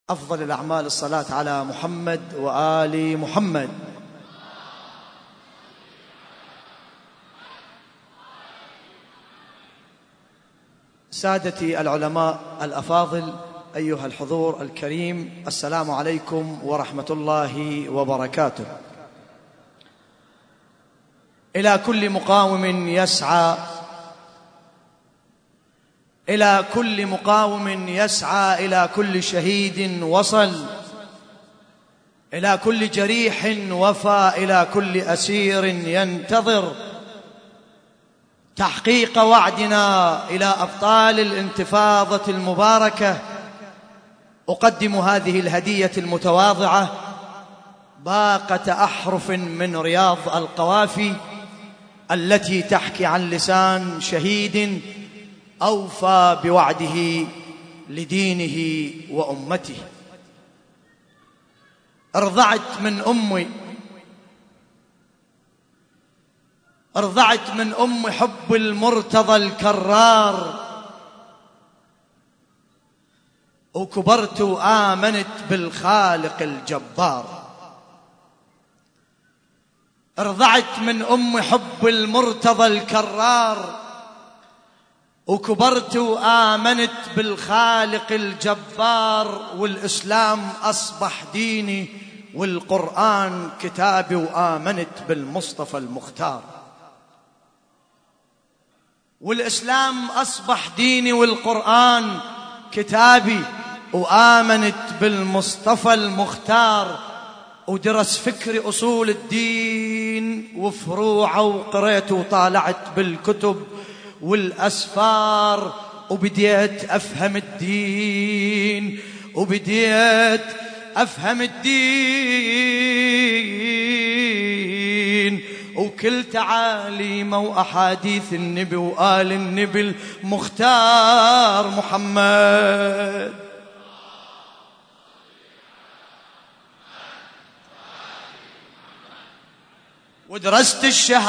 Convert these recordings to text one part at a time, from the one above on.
أفضل الأعمال الصلاة على محمد وآل محمد. سادتي العلماء الأفاضل، أيها الحضور الكريم، السلام عليكم ورحمة الله وبركاته. إلى كل مقاوم يسعى، إلى كل مقاوم يسعى، إلى كل شهيد وصل، إلى كل جريح وفى، إلى كل أسير ينتظر تحقيق وعدنا، إلى أبطال الانتفاضة المباركة، أقدم هذه الهدية المتواضعة، باقة أحرف من رياض القوافي التي تحكي عن لسان شهيد أوفى بوعده لدينه وأمته. ارضعت من أمي حب المرتضى الكرار، وكبرت وآمنت بالخالق الجبار. ارضعت من أمي حب المرتضى الكرار، وكبرت وآمنت بالخالق الجبار، والإسلام أصبح ديني والقرآن كتابي، وآمنت بالمصطفى المختار. والإسلام أصبح ديني والقرآن كتابي، وآمنت بالمصطفى المختار. ودرس فكر أصول الدين وفروعه، وقريت وطالعت بالكتب والأسفار، وبديت أفهم الدين، وبديت أفهم الدين، وكل تعاليم وأحاديث النبي وآل النبي المختار محمد. ودرست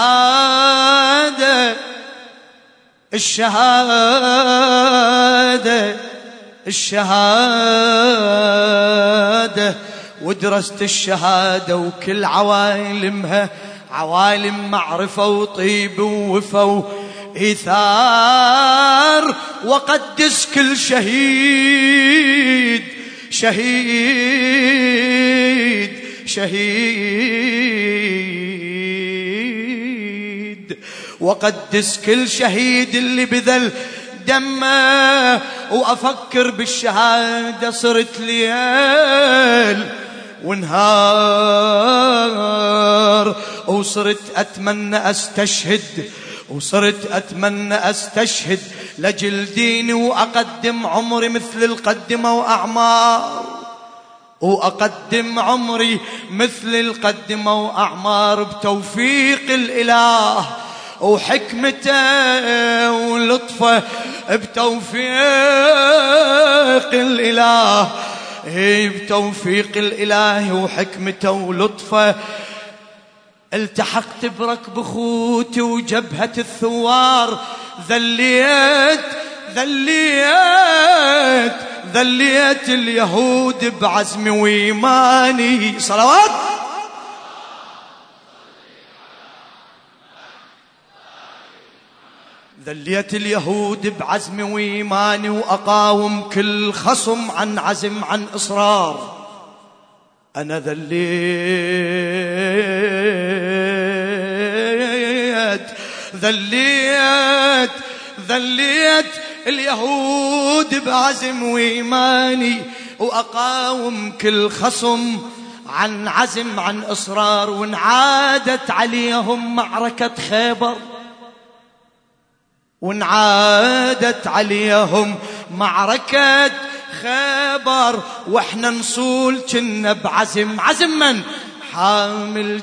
الشهادة، ودرست الشهادة وكل عوالمها، عوالم معرفة وطيب ووفا وإيثار. وقدس كل شهيد شهيد شهيد، وقدس كل شهيد اللي بذل دمه. وأفكر بالشهادة صرت ليل ونهار، وصرت أتمنى أستشهد لجل ديني، وأقدم عمري مثل القدمة وأعمار، بتوفيق الإله وحكمته ولطفه، بتوفيق الإله وحكمته ولطفه. التحقت بركب أخوتي وجبهة الثوار، ذليت اليهود بعزم وإيماني. صلوات. ذليت اليهود بعزم وإيماني، وأقاوم كل خصم عن عزم عن إصرار. أنا ذليت اليهود بعزم وإيماني، وأقاوم كل خصم عن عزم عن إصرار. وانعادت عليهم معركة خيبر، واحنا نصول كنا بعزم من حامل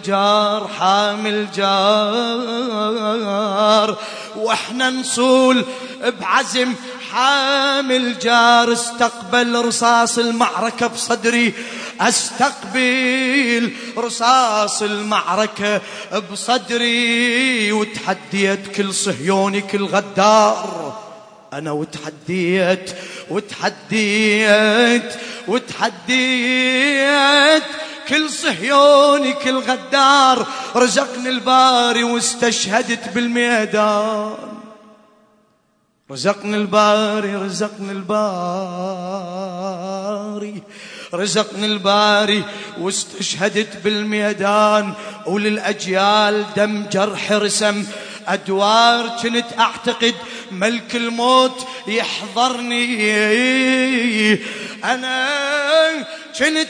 جار، واحنا نصول بعزم حامل جار. استقبل رصاص المعركة بصدري، استقبل رصاص المعركة بصدري. وتحديت كل صهيوني كل غدار، أنا وتحديت وتحديت كل صهيوني كل غدار، رزقني الباري واستشهدت بالميدان. رزقني الباري رزقني الباري رزقني الباري واستشهدت بالميدان، وللأجيال دم جرح رسم أدوار. كنت أعتقد ملك الموت يحضرني، أنا كنت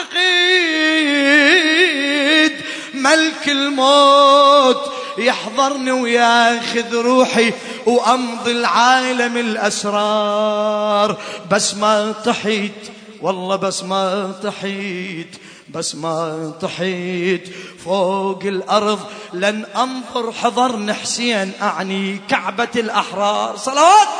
أعتقد ملك الموت يحضرني وياخذ روحي وأمضي العالم الأسرار. بس ما طحيت والله، بس ما طحيت، بس ما طحيت فوق الأرض لن أنظر حضر حسين، أعني كعبة الأحرار. صلوات.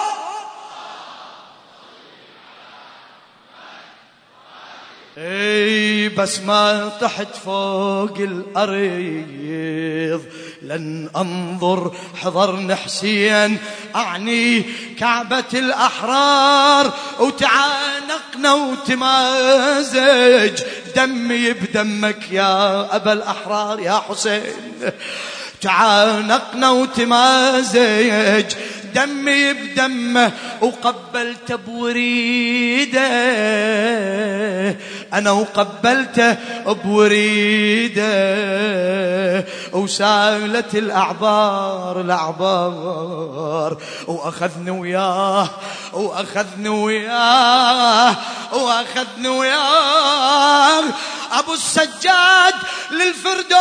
اي بس ما طحت فوق الأرض لن أنظر حضر حسين، أعني كعبة الأحرار. وتعانقنا وتمازج دمي بدمك يا أبا الأحرار يا حسين. تعانقنا وتمازج دمي بدمه، وقبلت بوريده أنا وقبلته بوريده، وسالت الأعبار الأعبار، وأخذني وياه وأخذني وياه وأخذني وياه أبو السجاد للفردوس.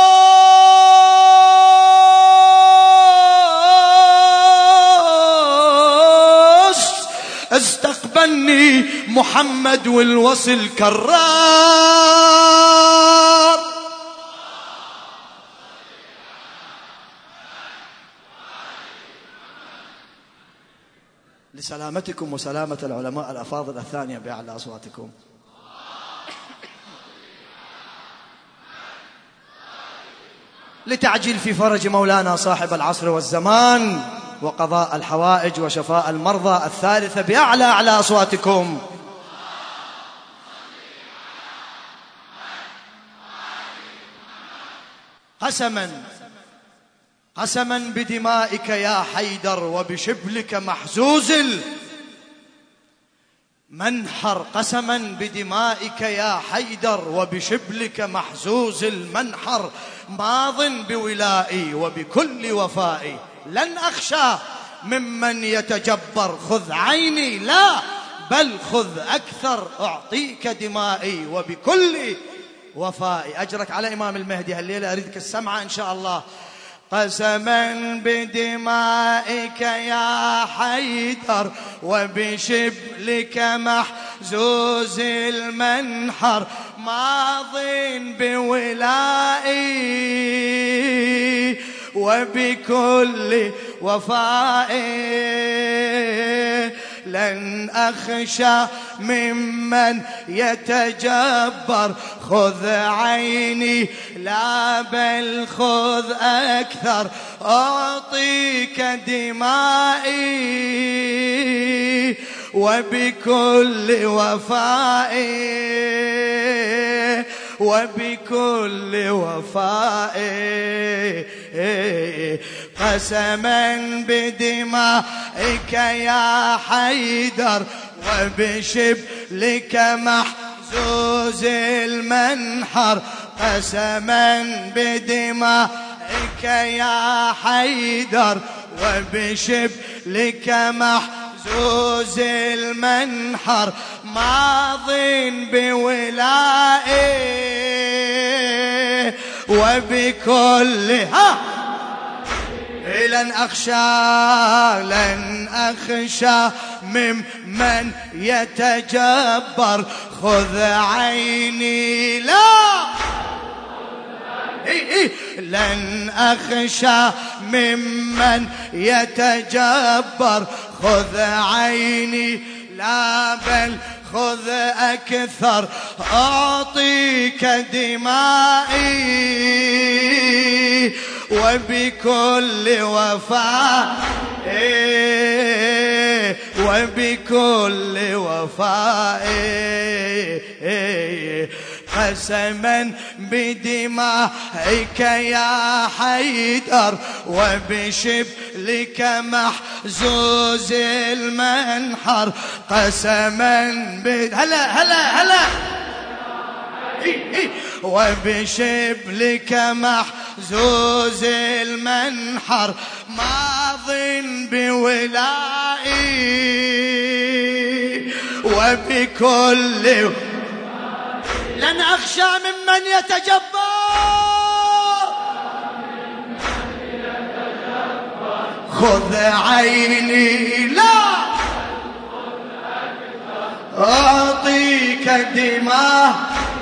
استقبلني محمد والوصل كرار. لسلامتكم وسلامة العلماء الأفاضل الثانية بأعلى أصواتكم. لتعجيل في فرج مولانا صاحب العصر والزمان وقضاء الحوائج وشفاء المرضى الثالثة بأعلى أصواتكم. قسما بدمائك يا حيدر وبشبلك محزوز المنحر. قسما بدمائك يا حيدر وبشبلك محزوز المنحر، ماض بولائي وبكل وفائي لن أخشى ممن يتجبر. خذ عيني لا بل خذ أكثر، أعطيك دمائي وبكل وفائي. أجرك على إمام المهدي هالليلة، أريدك السمعة إن شاء الله. قسما بدمائك يا حيدر وبشبلك محزوز المنحر، ماض بولائي وبكل وفائي لن أخشى ممن يتجبر. خذ عيني لا بل خذ أكثر، أعطيك دمائي وبكل وفائي وبكل وفائي. قسما بدمائك يا حيدر وبشبلك محزوز المنحر، قسما بدمائك يا حيدر وبشبلك محزوز المنحر، ماض بولائي وبكل لن أخشى ممن يتجبر. خذ عيني لا لن أخشى ممن يتجبر. خذ عيني لا بل خذ أكثر، أعطيك دمائي وبكل وفاء وبكل وفاء. قسما بدمائك يا حيدر وبشبلك محزوز المنحر قسما هلا وبشبلك محزوز المنحر ماض بولائي وبكل لن أخشى ممن يتجبر خذ عيني لا أعطيك دماء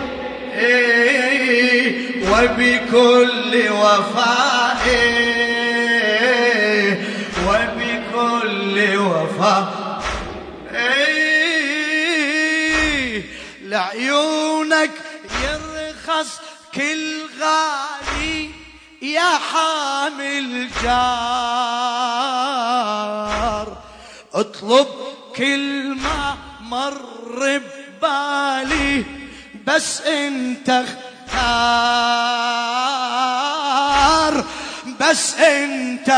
وبكل وفاء وبكل وفاء لعيونك يرخص كل غالي يا حامل جار اطلب كل ما مر ببالي بس انت اختار بس انت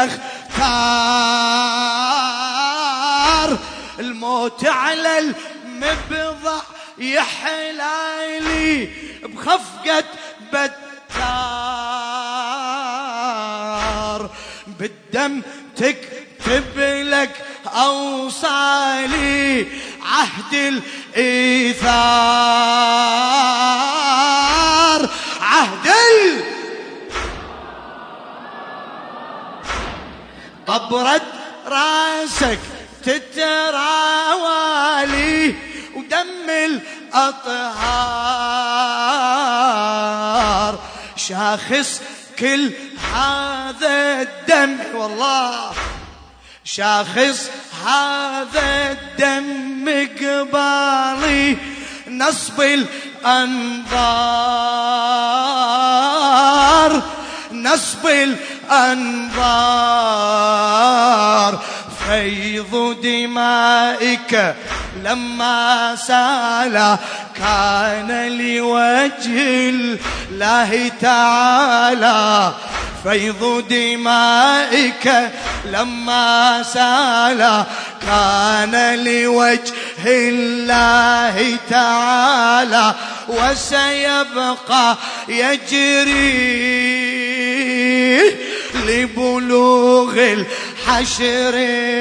اختار الموت على المبضع يحلالي بخفقة بتار بالدم تكتب لك أوصالي عهد الإيثار عهد طبرة راسك تتراوالي ودم الأطهار شاخص كل هذا الدم والله شاخص هذا الدم قبالي نصب الأنظار نصب الأنظار فيض دمائك لما سال كان لوجه الله تعالى فيض دمائك لما سال كان لوجه الله تعالى وسيبقى يجري لبلوغ الحشر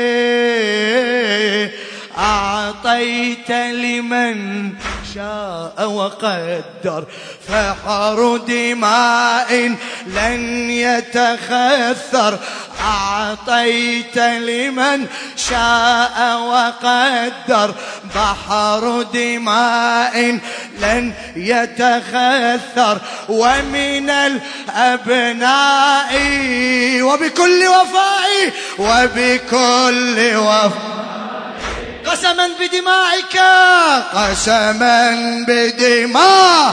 أعطيت لمن شاء وقدر فحر دماء لن يتخثر أعطيت لمن شاء وقدر بحر دماء لن يتخثر ومن الأبناء وبكل وفاء وبكل وفاء قسما بدمائك قسما بدماء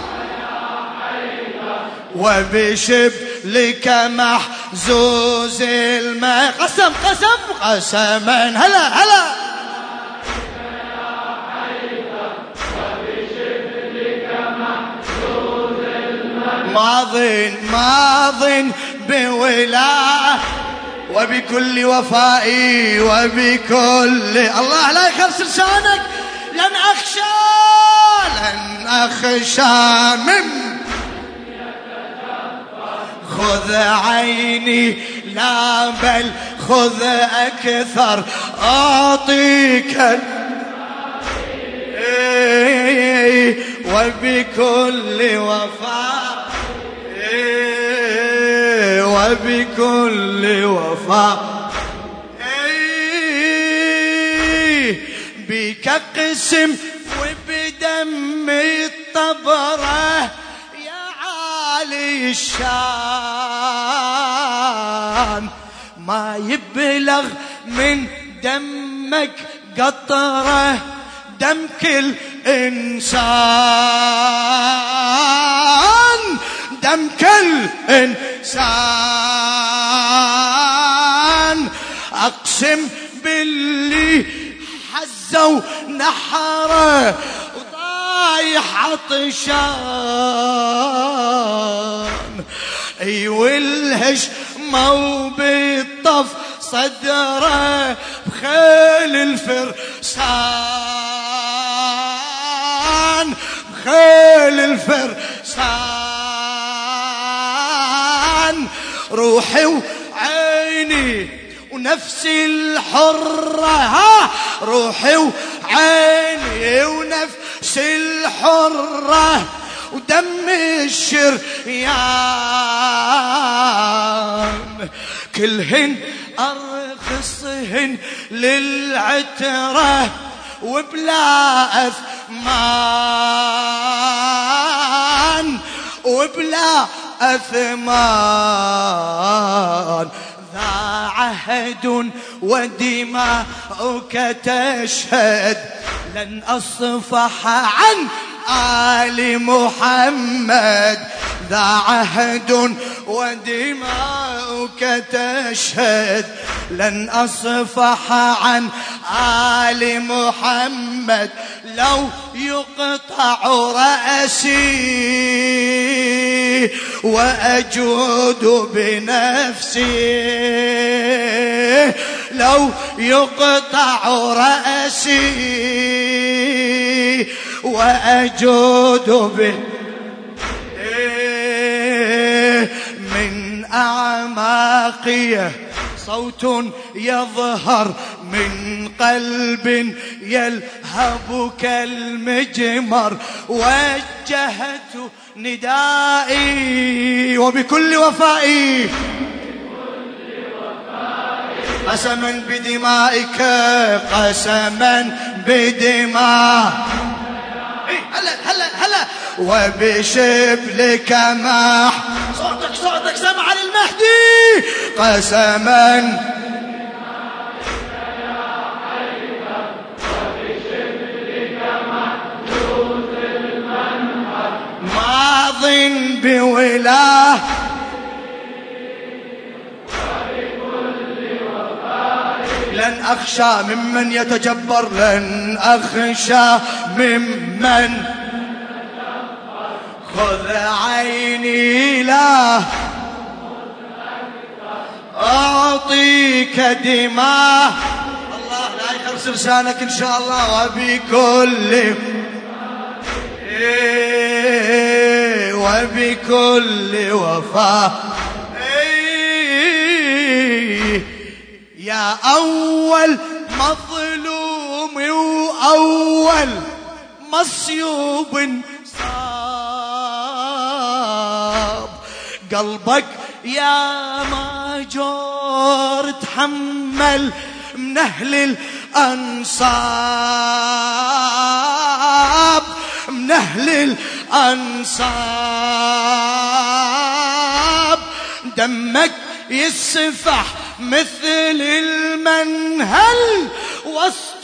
وبشبلك محزوز الماء قسما هلا ماض بولاء وبكل وفائي وبكل الله لا يخرس لسانك لن أخشى من خذ عيني لا بل خذ أكثر أعطيك وبكل وفاء وبكل وفاء بك قسم وبدم الطبرة يا عالي الشان ما يبلغ من دمك قطرة دم كل إنسان دم كل إنسان أقسم باللي حزوا نحره عطشان والهش مو بالطف صدره بخيل الفرسان بخيل الفرسان روحي وعيني ونفسي الحرة روحي وعيني ونفسي الحرة ودم الشريان كلهن أرخصهن للعترة وبلا أثمان وبلا أثمان ذا عهد ودماؤك تشهد لن أصفح عن آل محمد ذا عهد ودماؤك تشهد لن أصفح عن آل محمد لو يقطع رأسي وأجود بنفسي لو يقطع رأسي وأجود به من أعماقي صوت يظهر من قلب يلهب كالمجمر وجهت ندائي وبكل وفائي قسما بدمائك قسما بدماء هلا وبشبلك ماح صوتك سمع للمهدي قسما ماض بولاه لن أخشى ممن يتجبر لن أخشى ممن خذ عيني لا أعطيك دماء الله لا يخرس لسانك إن شاء الله وبكل وفاء يا أول مظلوم وأول مصيوب صاب قلبك يا ماجور تحمل من أهل الأنصاب من أهل الأنصاب دمك يسفح مثل المنهل وسط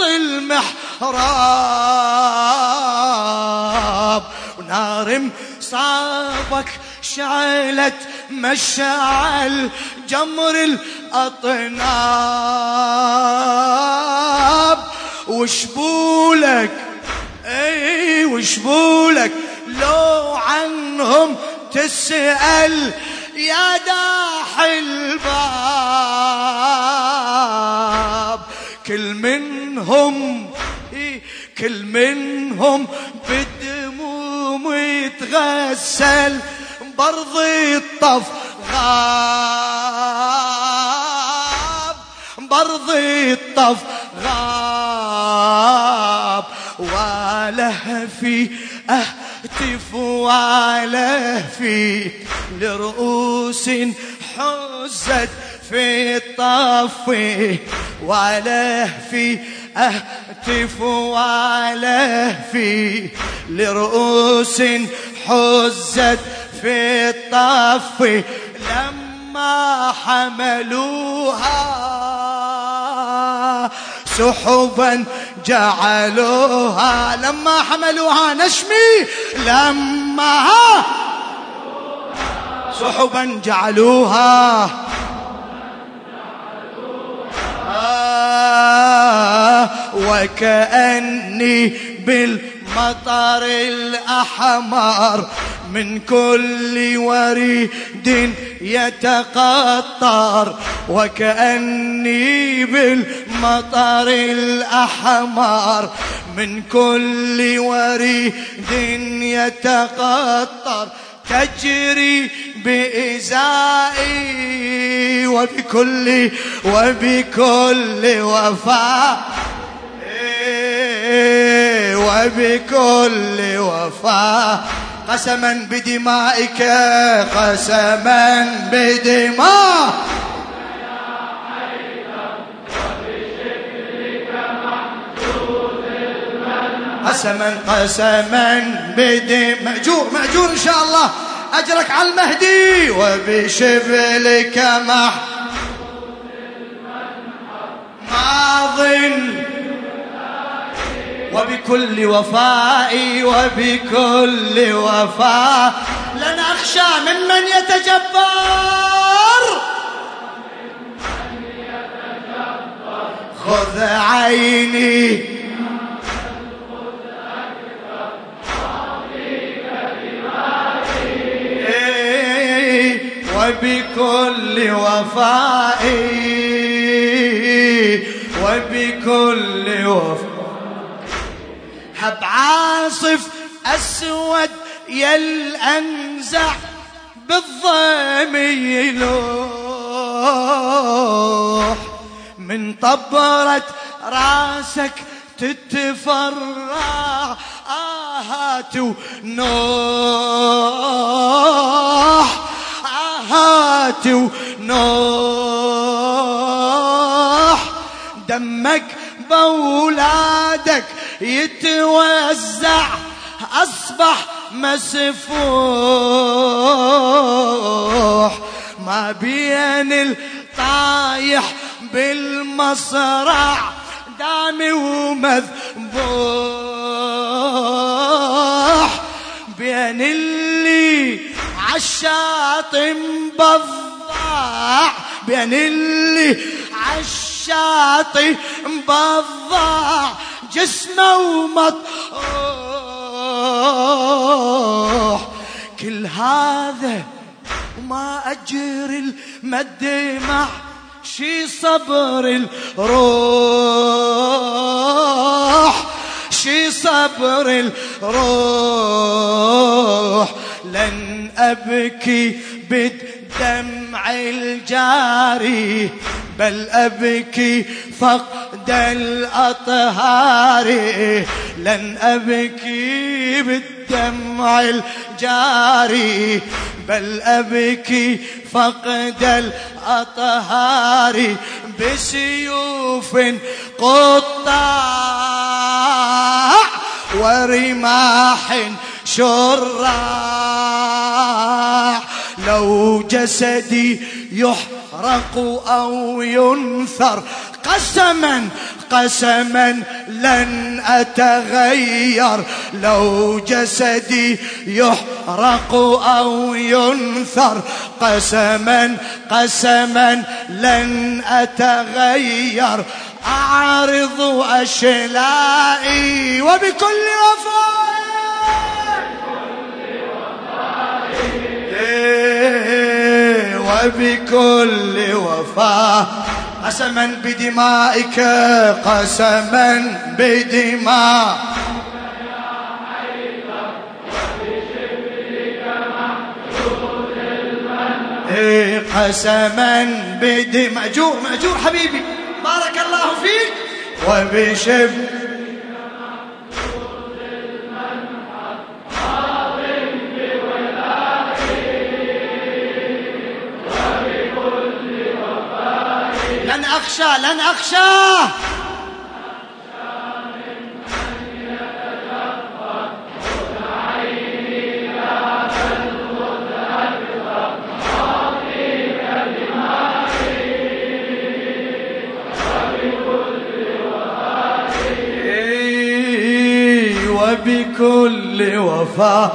المحراب ونار صابك شعلت مشعل جمر الأطناب وشبولك وشبولك لو عنهم تسأل يا داح الباب كل منهم بالدموم يتغسل برض الطف غاب برض الطف غاب ولهفي أهتف ولهفي لرؤوس حزت في الطف ولهفي أهتف ولهفي لرؤوس حزت في الطف لما حملوها سحبا جعلوها لما حملوها نشمي لما سحبا جعلوها وكأني بالمطر الأحمر من كل وريد يتقطر، وكأني بالمطر الأحمر من كل وريد يتقطر تجري بإزائي، وبكل وفاء وبكل وفاء قسما بدمائك، قسما بدماء قسما مأجور إن شاء الله، أجرك على المهدي. وبشبلك ماض وبكل وفائي وبكل وفاء لن أخشى ممن يتجبر. خذ عيني وبكل وفائي وبكل وفاء. هب عاصف أسود يلأنزع بالضيم يلوح، من طبرة راسك تتفرع آهات ونوح، آهات ونوح. دمك بولادك يتوزع أصبح مسفوح، ما بين الطايح بالمصرع دامي ومذبوح، بين اللي عالشاطئ مبضع، بين اللي عالشاطئ مبضع جسمه ومطروح. كل هذا وما أجر المدمع، شي صبر الروح، شي صبر الروح. لن أبكي بالدمع الجاري، بل أبكي فقد الأطهار. لن أبكي بالدمع الجاري، بل أبكي فقد الأطهار. بسيوف قطاع ورماح شراع، لو جسدي يحرق أو ينثر قسما لن أتغير. لو جسدي يحرق أو ينثر قسما لن أتغير. أعرض أشلائي وبكل وفاء وبكل وفاء قسما بدمائك، قسما بدماء قسما بدماء. مأجور حبيبي، بارك الله فيك. وبشبلك لن أخشى وبكل وفاء.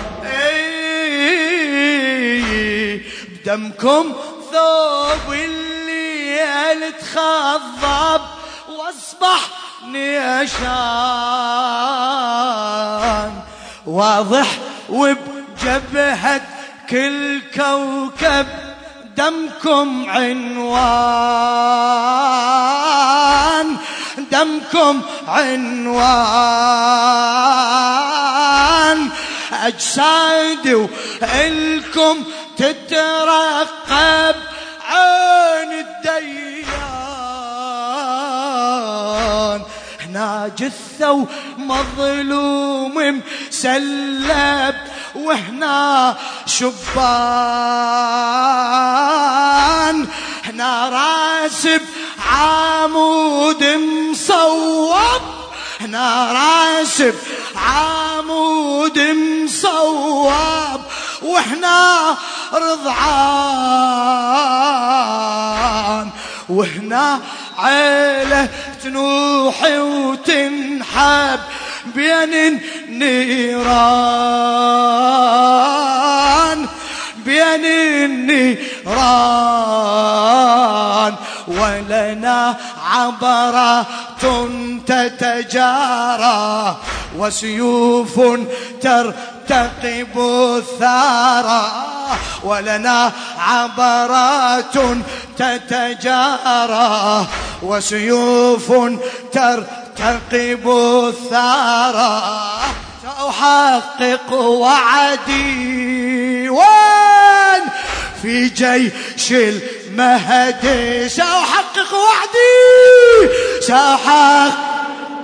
بدمكم ثوب الليل تخضب، واصبح نيشان واضح وبجبهة كل كوكب دمكم عنوان دمكم عنوان أجسادي وإلكم تترقب عين الديان هنا جثة ومظلوم مسلب وهنا شبان هنا راسب عمود مصوب هنا راسب عمود مصوب وهنا رضعان وهنا عيلة تنوحي وتنحب بين النيران بين النيران ولنا عبرات تتجارى وسيوف ترتقب الثارى ولنا عبرات تتجارى وسيوف ترتقب الثارى سأحقق وعدي وين في جيش المهدي سأحقق وعدي سأحقق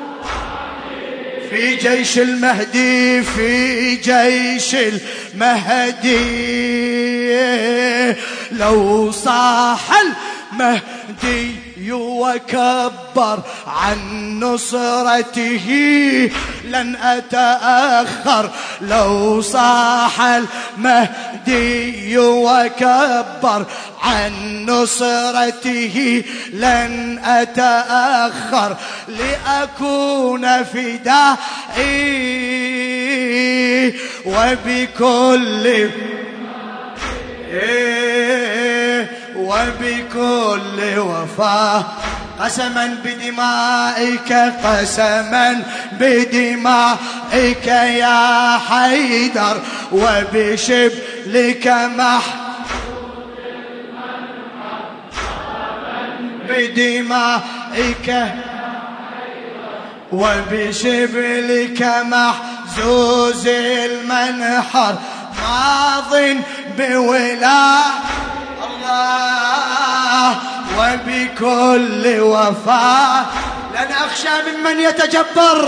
في جيش المهدي في جيش المهدي لو صاح المهدي وكبر عن نصرته لن أتأخر لو صاح المهدي وكبر عن نصرته لن أتأخر لأكون فدائي وبكل وفاء قسما بدمائك قسما بدمائك يا حيدر وبشبلك بدمائك وبشبلك محزوز المنحر ماض بولاء الله وبكل وفاء لن أخشى ممن يتجبر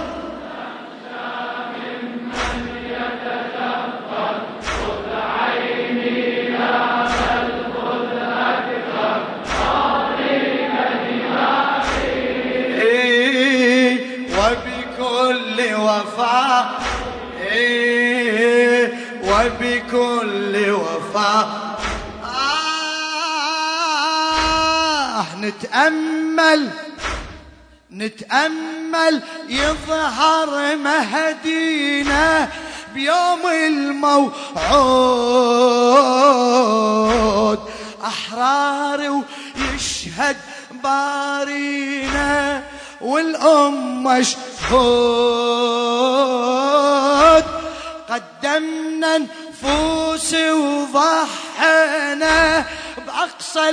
خذ عيني لا بل خذ أكثر طريق دمائي وبكل وفاء وبكل وفاء نتأمل يظهر مهدينا بيوم الموعود أحرار ويشهد بارينا والأمة شهود قدمنا نفوس وضحنا بأقصى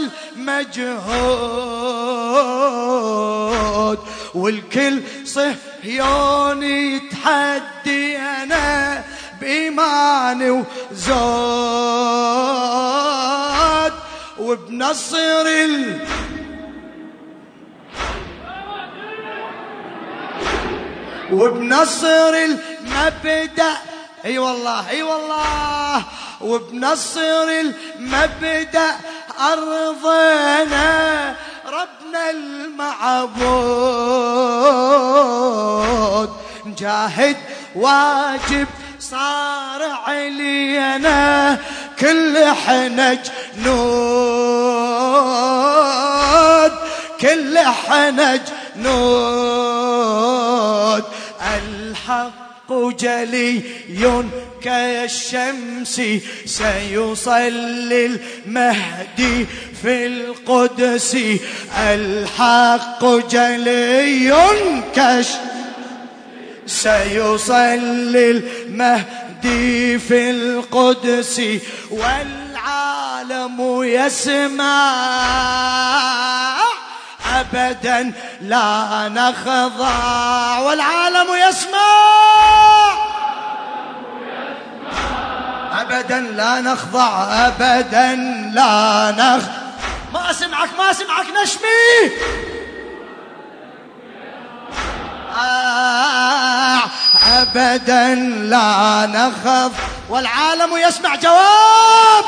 المجهود والكل صهيون يتحدينا بإيمان وزود وبنصر وبنصر المبدأ اي والله اي والله وبنصر المبدأ أرضنا ربنا المعبود نجاهد واجب صار علينا كل حنا جنود كل حنا جنود الحق جلي كالشمس سيصلي المهدي في القدس الحق جلي كالشمس سيصلي المهدي في القدس والعالم يسمع أبدا لا نخضع والعالم يسمع أبدا لا نخضع أبدا لا نخضع ما أسمعك نشمي أبدا لا نخض والعالم يسمع جواب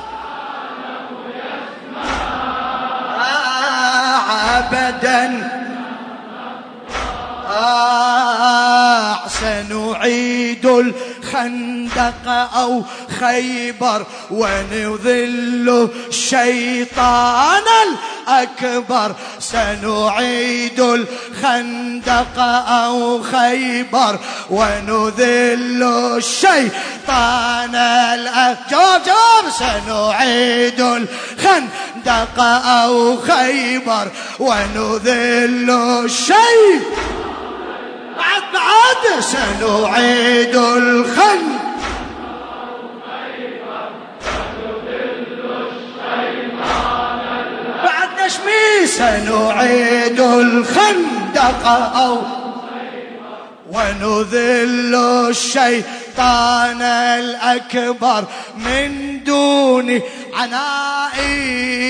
أبدا سنعيد الخندق أو خيبر ونذل الشيطان الأكبر سنعيد الخندق أو خيبر ونذل الشيطان الأكبر جواب سنعيد الخندق أو خيبر ونذل الشيطان بعد سنعيد الخندق بعد نشمي سنعيد الخندق أو ونذل الشيطان الأكبر من دون عنائي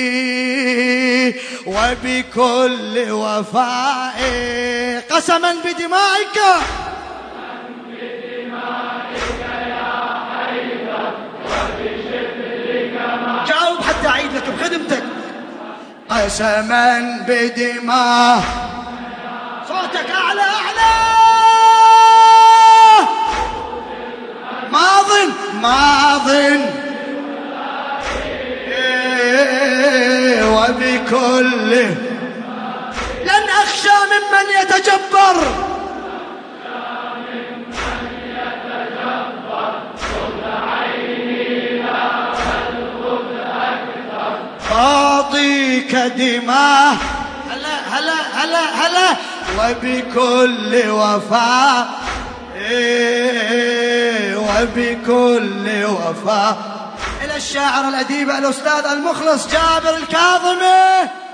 وبكل وفائي قسما بدمائك يا حيدر وبشبلك جاوب حتى أعيد لك بخدمتك قسما بدماء صوتك أعلى أعلى ماض وبكل لن أخشى ممن يتجبر خذ عيني لا خذ أكثر أعطيك دماء هلا وبكل وفاء وبكل وفاء. إلى الشاعر الأديب الأستاذ المخلص جابر الكاظمي.